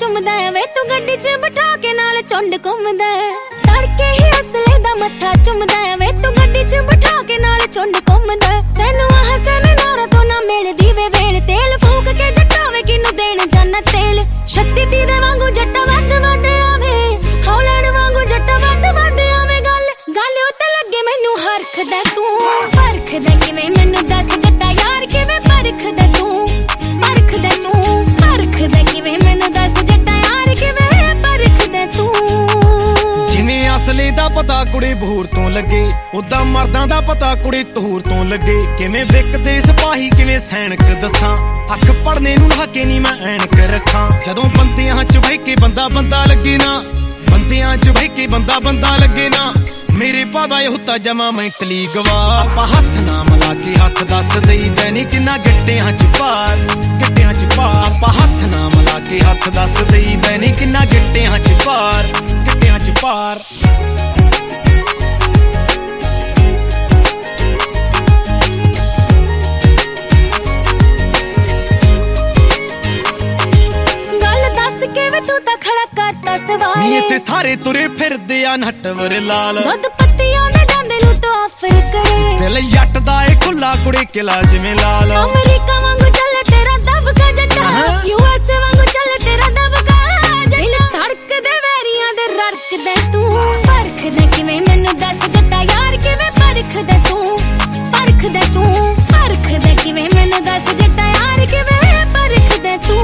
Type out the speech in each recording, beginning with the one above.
चुमदा वे तू गड्डी च बिठा के नाल चुंड घुमदा तड़के ही असले दा मत्था चुमदा वे तू गड्डी च बिठा के नाल चुंड घुमदा तैनू हसन नारा तो ना मिलदी वे वेल तेल फूक के जटावे किनू देण जाना तेल शक्ति तीरे वांगू जट्टा वध वध आवे हौलण वांगू जट्टा वध वध आवे गल उत्ते लगे मैनू हरखदा तू परखदा किवें मैनू दस जट्टा यार किवें परखदा तू परखदा तू परखदा किवें मैनू दस जट्टा यार किवें परखदा तू जिवें असले दा पता कुड़ी बहूर तो लगे उदा मर्दां दा पता कुड़ी तहूर तो लगे किवें विकदे सिपाही किवें सैनिक दसां अख पढ़ने नूं हके नी मैं ऐनक रखां जदों बंदियां च बह के बंदा बंदा लगे ना बंदियां च बह के बंदा बंदा लगे ना मेरे पादा हुता जमा मेंटली गवा आपा हथ ना मिला के हथ दस दई दैनी किन्ना गट्टियां च पार आपा हथ ना मिला के हथ दस दई दैनी किन्ना गट्टियां च पार गल दस के वे तू तां खड़ा करता सवाल नी इत्थे सारे तुरे फिरदे आ नटवर लाल दुध पत्तियां ने जांदे नूं तो ऑफर करे दिल जट दा ए खुला कुड़ी किला जिवें लाल अमेरिका वांगू चले तेरा दबका जट्टा यूएस वांगू चले तेरा दबका दिल धड़कदे वैरियां दे रड़कदे तू परखदे किवें मैनू दस जट्टा यार किवें परखदे तू परखदे तू परखदे किवें मैनू दस जट्टा यार किवें परखदे तू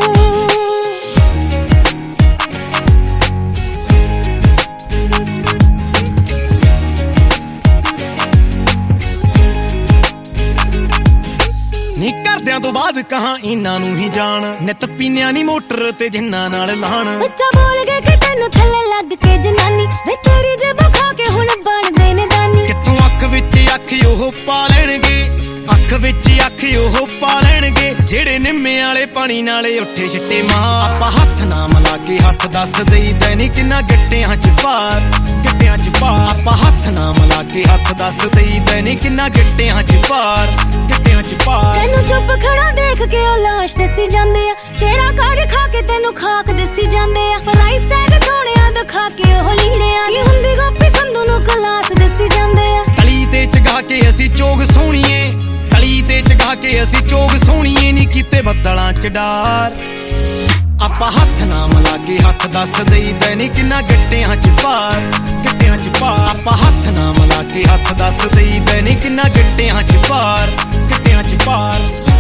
नी करदियां तो बाद कहां इन्हां नूं ही जान नित पीनिया नी मोटर ते जिन्ना नाल लाण बच्चा बोल गए कि तैनू थल्ले लग के जनानी वे तेरी जब खा के हुण बन दे ने दानी कित्थों अख विच अख ओह पा लैणगे अख विच अख ओह पा लैणगे जेड़े निम्मे वाले पानी नाले उठे छिट्टे मां आपा हथ ना मिला के हथ दस दई दैनी किन्ना गट्टियां च पार आपा हथ ना मिला के हथ दस दई दैनी किन्ना गट्टियां च पार तैनू चुप खड़ा देख के ओ लाश दसी जांदे आ तेरा काड़ खा के तैनू खाक दसी जांदे आ प्राइस टैग सोहणिया दिखा के ओह लीड़िया की हुंदी गोपी संधू नूं क्लास दसी जांदे आ तली ते चगा के असी चोग सोहणीए तली ते चगा के असी चोग सोहणीए नी कीते बद्दलां च डार आपा हथ ना मिला के हथ दस दई दैनी किन्ना गट्टियां च पार आपा हथ ना मिला के हथ दस दई दैनी किन्ना गट्टियां च पार